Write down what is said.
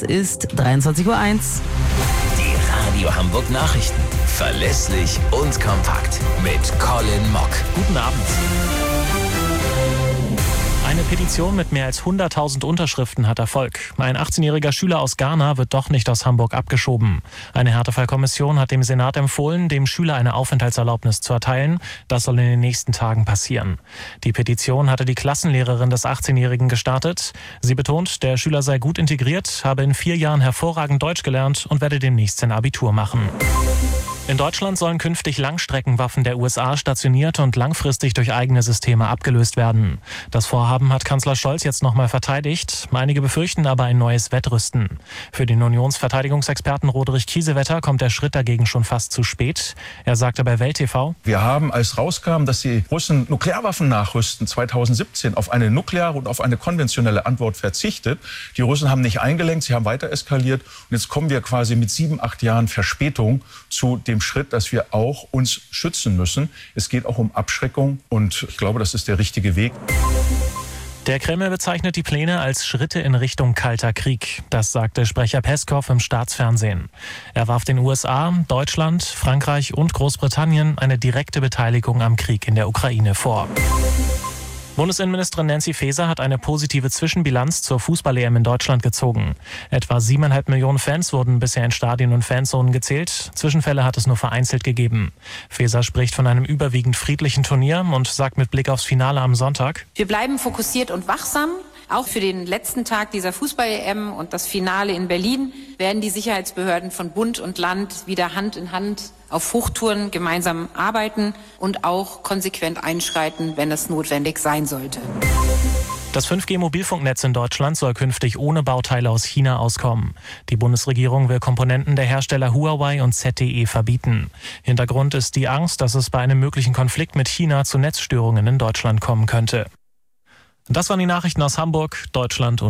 Es ist 23:01 Uhr. Die Radio Hamburg Nachrichten. Verlässlich und kompakt. Mit Colin Mock. Guten Abend. Eine Petition mit mehr als 100.000 Unterschriften hat Erfolg. Ein 18-jähriger Schüler aus Ghana wird doch nicht aus Hamburg abgeschoben. Eine Härtefallkommission hat dem Senat empfohlen, dem Schüler eine Aufenthaltserlaubnis zu erteilen. Das soll in den nächsten Tagen passieren. Die Petition hatte die Klassenlehrerin des 18-Jährigen gestartet. Sie betont, der Schüler sei gut integriert, habe in 4 Jahren hervorragend Deutsch gelernt und werde demnächst sein Abitur machen. In Deutschland sollen künftig Langstreckenwaffen der USA stationiert und langfristig durch eigene Systeme abgelöst werden. Das Vorhaben hat Kanzler Scholz jetzt nochmal verteidigt. Einige befürchten aber ein neues Wettrüsten. Für den Unionsverteidigungsexperten Roderich Kiesewetter kommt der Schritt dagegen schon fast zu spät. Er sagte bei Welt TV: Wir haben, als rauskam, dass die Russen Nuklearwaffen nachrüsten, 2017 auf eine nukleare und auf eine konventionelle Antwort verzichtet. Die Russen haben nicht eingelenkt, sie haben weiter eskaliert. Und jetzt kommen wir quasi mit 7, 8 Jahren Verspätung zu dem Schritt, dass wir auch uns schützen müssen. Es geht auch um Abschreckung und ich glaube, das ist der richtige Weg. Der Kreml bezeichnet die Pläne als Schritte in Richtung Kalter Krieg. Das sagte Sprecher Peskov im Staatsfernsehen. Er warf den USA, Deutschland, Frankreich und Großbritannien eine direkte Beteiligung am Krieg in der Ukraine vor. Bundesinnenministerin Nancy Faeser hat eine positive Zwischenbilanz zur Fußball-EM in Deutschland gezogen. Etwa 7,5 Millionen Fans wurden bisher in Stadien und Fanzonen gezählt. Zwischenfälle hat es nur vereinzelt gegeben. Faeser spricht von einem überwiegend friedlichen Turnier und sagt mit Blick aufs Finale am Sonntag: Wir bleiben fokussiert und wachsam. Auch für den letzten Tag dieser Fußball-EM und das Finale in Berlin werden die Sicherheitsbehörden von Bund und Land wieder Hand in Hand auf Hochtouren gemeinsam arbeiten und auch konsequent einschreiten, wenn es notwendig sein sollte. Das 5G-Mobilfunknetz in Deutschland soll künftig ohne Bauteile aus China auskommen. Die Bundesregierung will Komponenten der Hersteller Huawei und ZTE verbieten. Hintergrund ist die Angst, dass es bei einem möglichen Konflikt mit China zu Netzstörungen in Deutschland kommen könnte. Das waren die Nachrichten aus Hamburg, Deutschland und